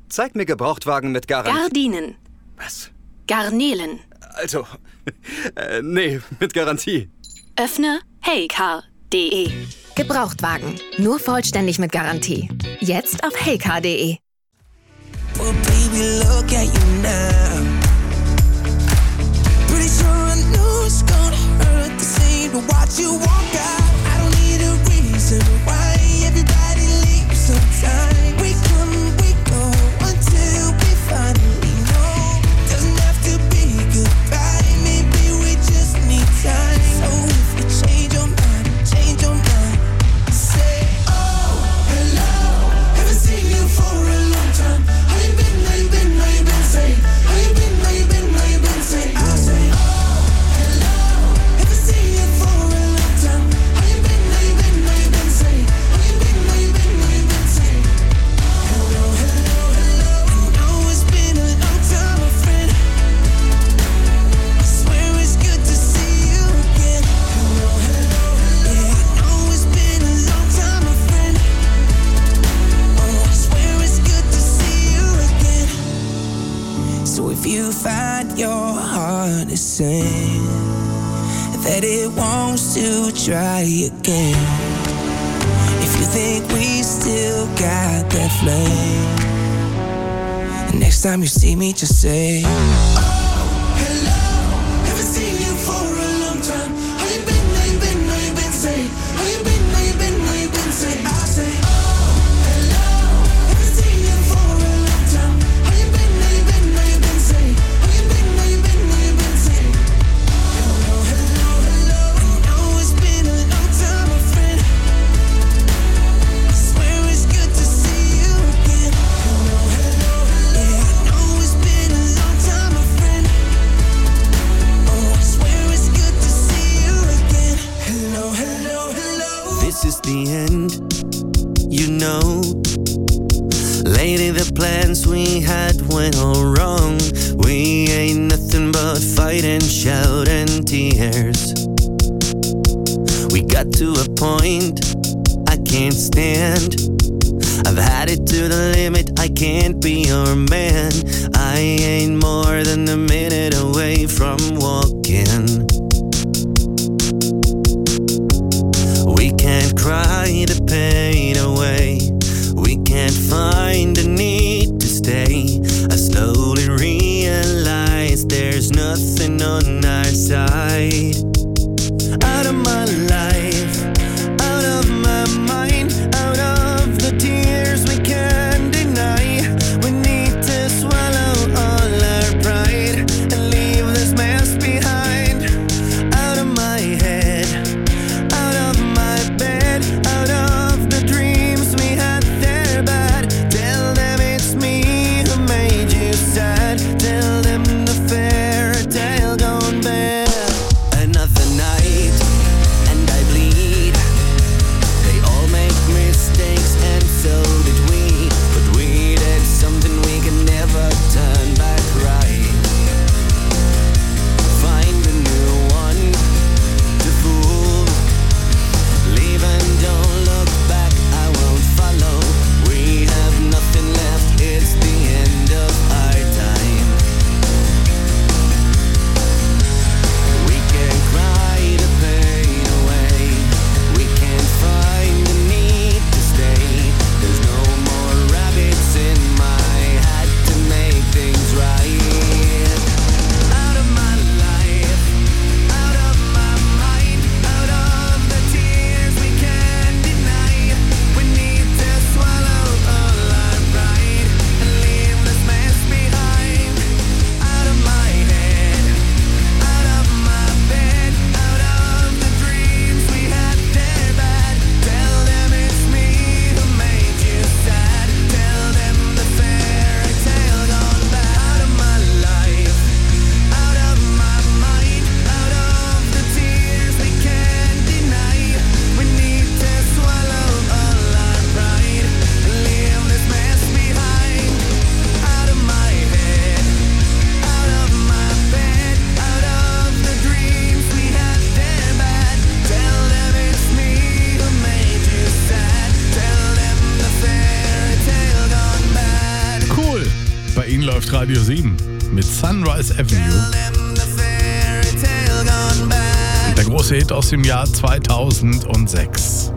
Zeig mir Gebrauchtwagen mit Garantie. Gardinen. Was? Garnelen. Also, nee, mit Garantie. Öffne heycar.de. Gebrauchtwagen. Nur vollständig mit Garantie. Jetzt auf heycar.de. Well, baby, look at you now. Pretty sure I know it's gonna hurt the same to watch you walk out. I don't need a reason why everybody leaves sometime. We come, we go until we finally know. Doesn't have to be goodbye. Maybe we just need time. So if you change your mind, say, oh, hello. Haven't seen you for a long time. How you been, say, how you been, say, I say, oh, hello. Haven't seen you for a long time. How you been, say, how you been, say, hello, hello, hello. I know it's been a long time, my friend. I swear it's good to see you again. Hello, hello, hello. Yeah, I know it's been a long time, my friend. Oh, I swear it's good to see you again. So if you find your heart is saying that it wants to try again, if you think we still got that flame, next time you see me just say, oh, hello, haven't seen you for a long time. How you been, say, how you been, say, I say, oh, hello, haven't seen you for a long time. How you been, say, how you been, say, hello, hello, hello. I know it's been a long time, my friend. I swear it's good to see you again. Hello, hello, hello. Yeah, I know it's been a long time, my friend. Oh, I swear it's good to see you again. Hello, hello, hello. This is the end, you know. Lady, the plans we had went all wrong. We ain't nothing but fight and shout and tears. We got to a point I can't stand. I've had it to the limit, I can't be your man. I ain't more than a minute away from walking. We can't cry the pain away. We can't find the need to stay. I slowly realize there's nothing on our side. Out of my life, out of my mind, out of the tears we can't deny. We need to swallow all our pride and leave this mess behind. Ihnen läuft Radio 7 mit Sunrise Avenue. Der große Hit aus dem Jahr 2006.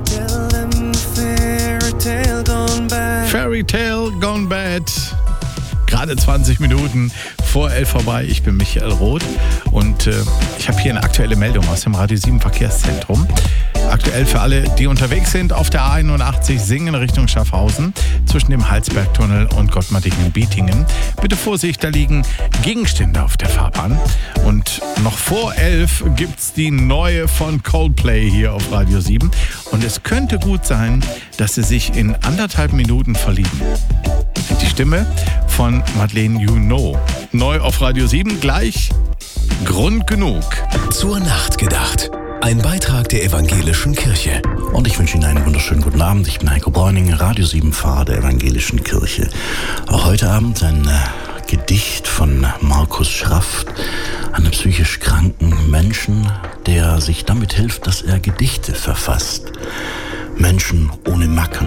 Fairy Tale Gone Bad. Gerade 20 Minuten vor 11 vorbei. Ich bin Michael Roth und ich habe hier eine aktuelle Meldung aus dem Radio 7 Verkehrszentrum. Aktuell für alle, die unterwegs sind auf der A81 Singen Richtung Schaffhausen zwischen dem Halsbergtunnel und Gottmartingen-Bietingen. Bitte Vorsicht, da liegen Gegenstände auf der Fahrbahn. Und noch vor 11 gibt's die neue von Coldplay hier auf Radio 7. Und es könnte gut sein, dass sie sich in 1,5 Minuten verlieben. Die Stimme von Madeleine You Know. Neu auf Radio 7, gleich Grund genug. Zur Nacht gedacht. Ein Beitrag der Evangelischen Kirche. Und ich wünsche Ihnen einen wunderschönen guten Abend. Ich bin Heiko Bräuning, Radio 7 Pfarrer der Evangelischen Kirche. Auch heute Abend ein Gedicht von Markus Schraft, einem psychisch kranken Menschen, der sich damit hilft, dass er Gedichte verfasst. Menschen ohne Macken.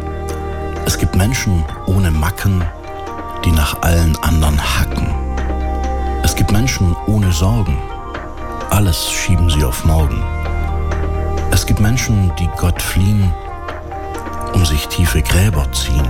Es gibt Menschen ohne Macken, die nach allen anderen hacken. Es gibt Menschen ohne Sorgen. Alles schieben sie auf morgen. Es gibt Menschen, die Gott fliehen, um sich tiefe Gräber ziehen.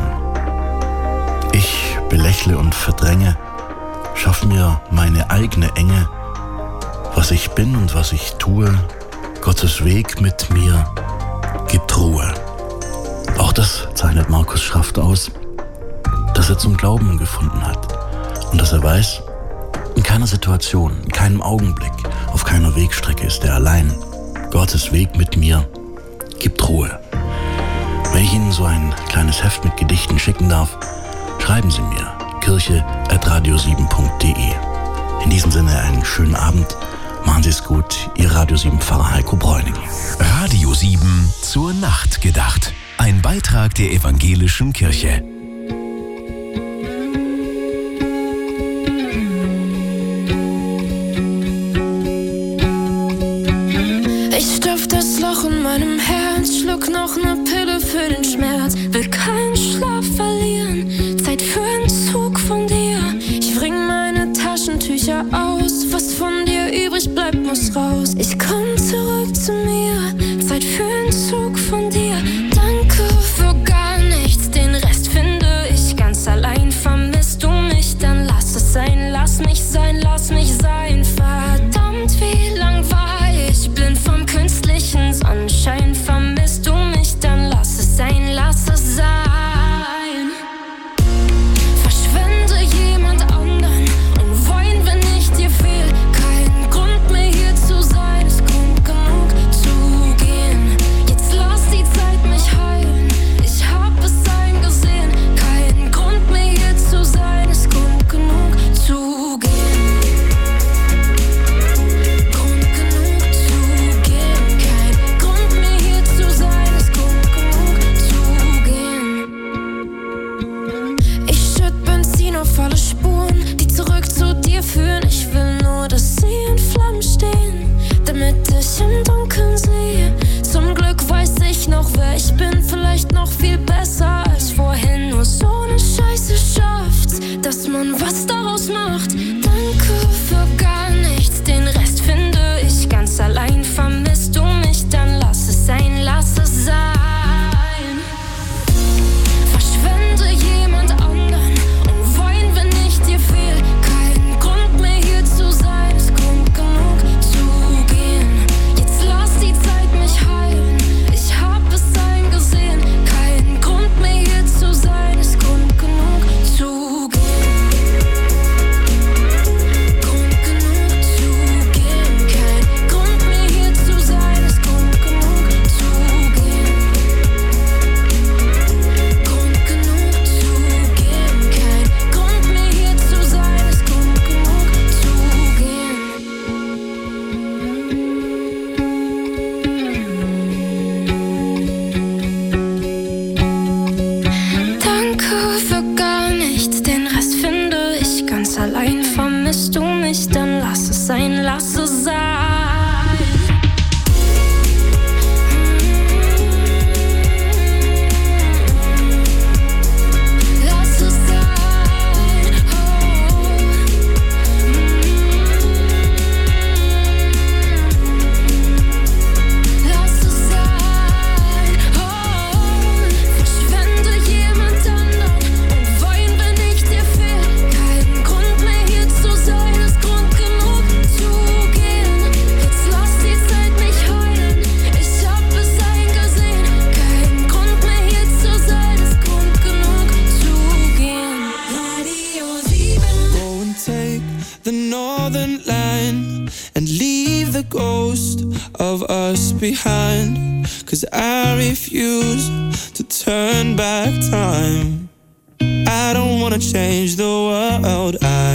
Ich belächle und verdränge, schaff mir meine eigene Enge. Was ich bin und was ich tue, Gottes Weg mit mir gibt Ruhe. Auch das zeichnet Markus Schraft aus, dass er zum Glauben gefunden hat und dass er weiß, in keiner Situation, in keinem Augenblick, auf keiner Wegstrecke ist er allein. Gottes Weg mit mir gibt Ruhe. Wenn ich Ihnen so ein kleines Heft mit Gedichten schicken darf, schreiben Sie mir kirche@radio7.de. In diesem Sinne einen schönen Abend. Machen Sie es gut. Ihr Radio 7 Pfarrer Heiko Bräuning. Radio 7 zur Nacht gedacht. Ein Beitrag der Evangelischen Kirche. Das Loch in meinem Herz, schluck noch ne Pille für den Schmerz. Will keinen Schlaf verlieren, Zeit für einen Zug von dir. Ich bring meine Taschentücher aus, was von dir übrig bleibt, muss raus. Ich komm zurück zu mir, Zeit für einen Zug von dir. Danke für gar nichts, den Rest finde ich ganz allein. Vermisst du mich, dann lass es sein, lass mich sein, lass mich sein. Verdammt, wie lang war ich blind vom künstlichen Sonnenschein. Vermisst du mich, dann lass es sein, lass es sein. Verschwende jemand anderen und wein, wenn ich dir fehl. Kein Grund mehr hier zu sein, ist Grund genug zu gehen. Jetzt lass die Zeit mich heilen, ich hab es eingesehen. Kein Grund mehr hier zu sein, ist Grund genug zu gehen. Volle Spuren, die zurück zu dir führen. Ich will nur, dass sie in Flammen stehen, damit ich im Dunkeln sehe. Zum Glück weiß ich noch, wer ich bin. Vielleicht noch viel besser als vorhin. Nur so eine Scheiße schafft's, dass man was daraus macht. Danke für gar nichts, den Rest finde ich ganz allein. Vermisst du mich, dann lass es sein, lass es sein. Verschwende jemand anderen und wein, wenn ich dir fehl. Kein Grund mehr hier zu sein, ist Grund genug zu gehen. Jetzt lass die Zeit mich heilen, ich hab es eingesehen. Kein Grund mehr hier zu sein, ist Grund genug zu gehen. Grund genug zu gehen. Kein Grund mehr hier zu sein, ist Grund genug zu gehen. Grund genug zu gehen. Kein Grund mehr hier zu sein, ist Grund genug zu gehen. Danke für gar nichts, den Rest finde ich ganz allein. Vermisst du mich, dann lass es sein, lass es sein. Lass es sein. of us behind. 'Cause I refuse to turn back time. I don't wanna change the world.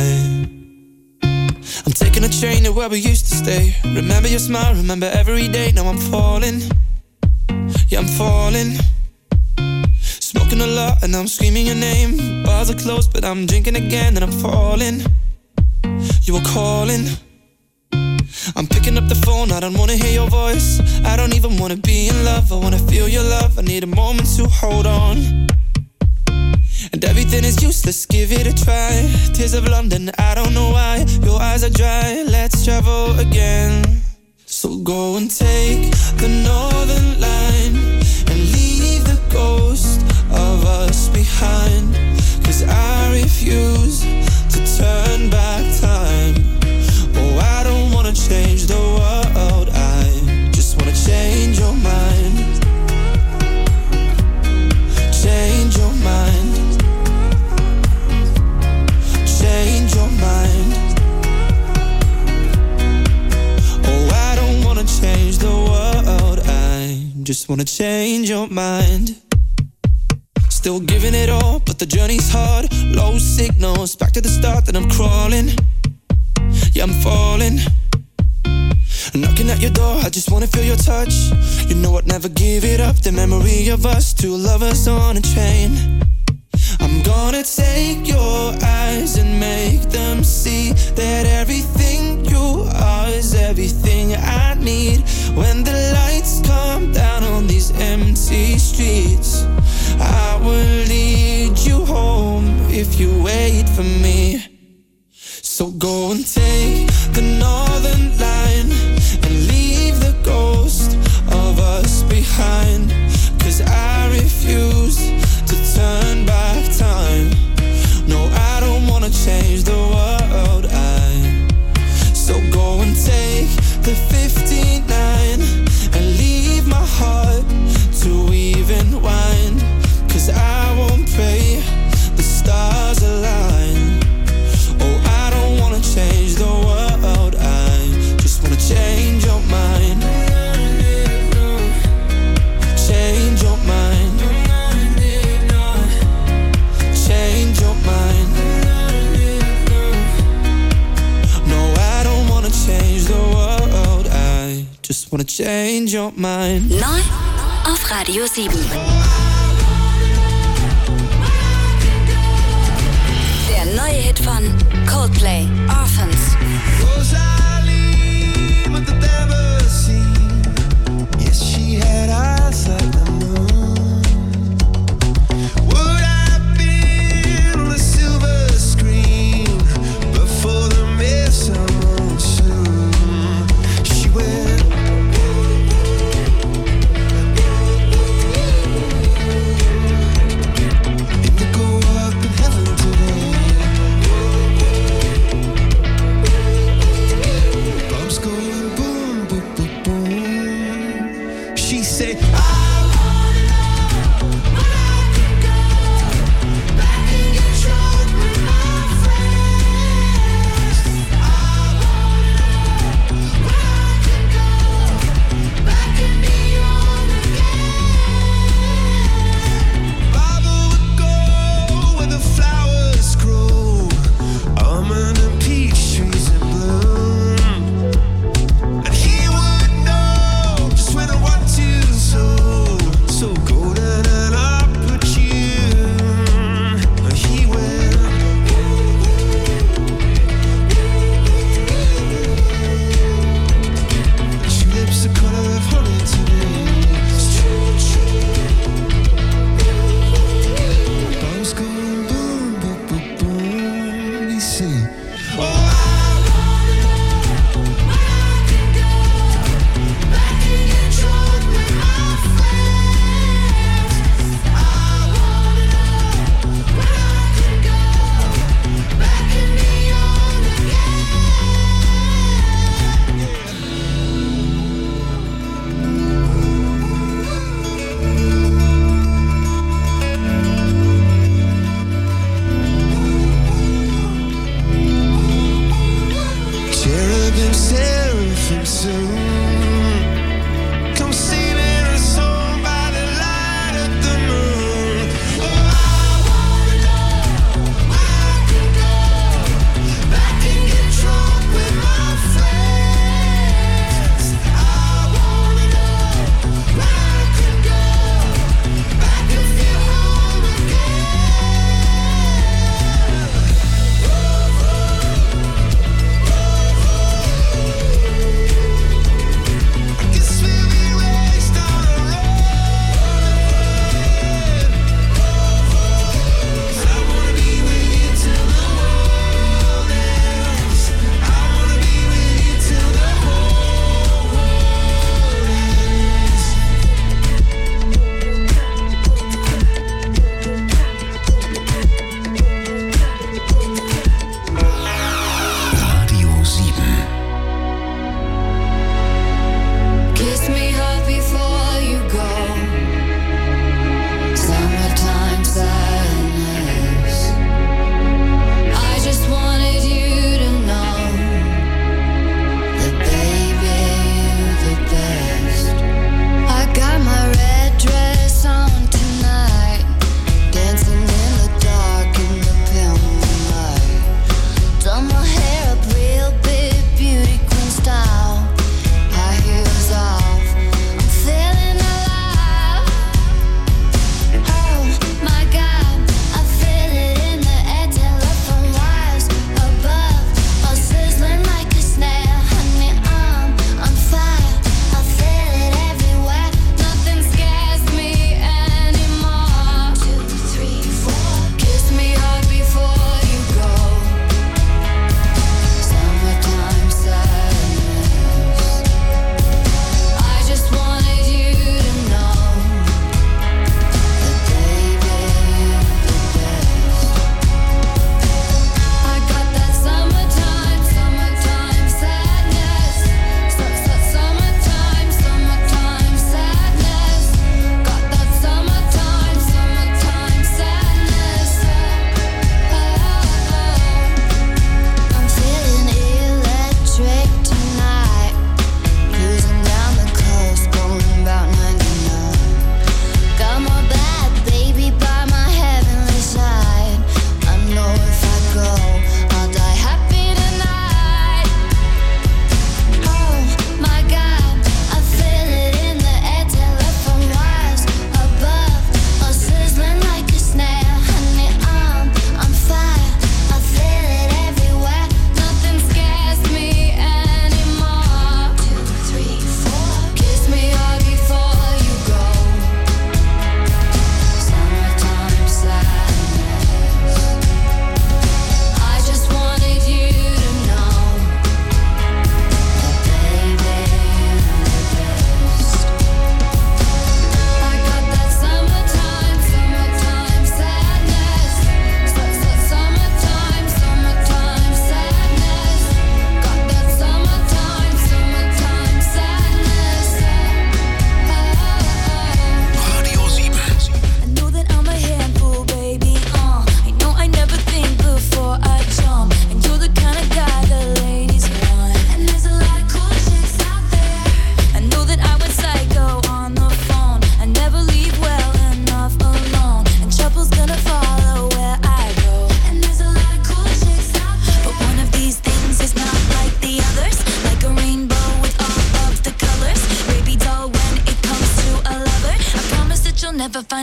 I'm taking a train to where we used to stay. Remember your smile, remember every day. Now I'm falling, yeah I'm falling. Smoking a lot and I'm screaming your name. Bars are closed but I'm drinking again and I'm falling. You were calling. I'm picking up the phone, I don't wanna hear your voice. I don't even wanna be in love, I wanna feel your love. I need a moment to hold on. And everything is useless, give it a try. Tears of London, I don't know why. Your eyes are dry, let's travel again. So go and take the northern line and leave the ghost of us behind. 'Cause I refuse to turn back time. Oh, I don't wanna change the world, I just wanna change your mind. Change your mind. Change your mind. Oh, I don't wanna change the world, I just wanna change your mind. Still giving it all, but the journey's hard. Low signals, back to the start, then I'm crawling. Yeah, I'm falling. Knocking at your door, I just wanna feel your touch. You know I'd never give it up. The memory of us, two lovers on a train. I'm gonna take your eyes and make them see that everything you are is everything I need. When the lights come down on these empty streets, I will lead you home if you wait for me. So go and take the northern line and leave the ghost of us behind. 'Cause I refuse to turn back time. No, I don't wanna change the world, so go and take the 59 and leave my heart to even wind. 'Cause I won't pray the stars align. Oh, I don't wanna change the world, I just wanna change your mind. Change your mind. Change your mind. No, I don't wanna change the world, I just wanna change your mind. Neu auf Radio 7. Der neue Hit von Coldplay, Orphans. Rosalie with the never seen. Yes, she had eyes like the moon. Would have been on a silver screen before the mess I won't soon. She went. Indigo up in heaven today. Bombs going boom, boom, boom, boom. She said, I wanna know when I can go back and get drunk with my friends. I wanna know when I can go back and be young again. Baba would go where the flowers grow, almond and peach trees in bloom. And he would know just when I want to, so golden and opportune. He went. Tulips the color of honey today. Bombs going boom, boom, boom, boom. He said, oh, I wanna know when I can go back and get drunk with my friends. I wanna know when I can go back and be young again.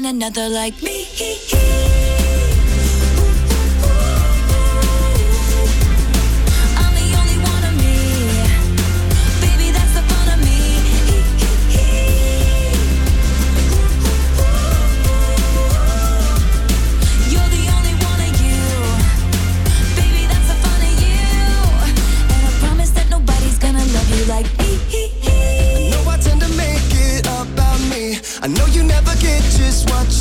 another like me. I'm the only one of me. Baby, that's the fun of me. You're the only one of you. Baby, that's the fun of you. And I promise that nobody's gonna love you like me. I know I tend to make it about me. I know you never get just what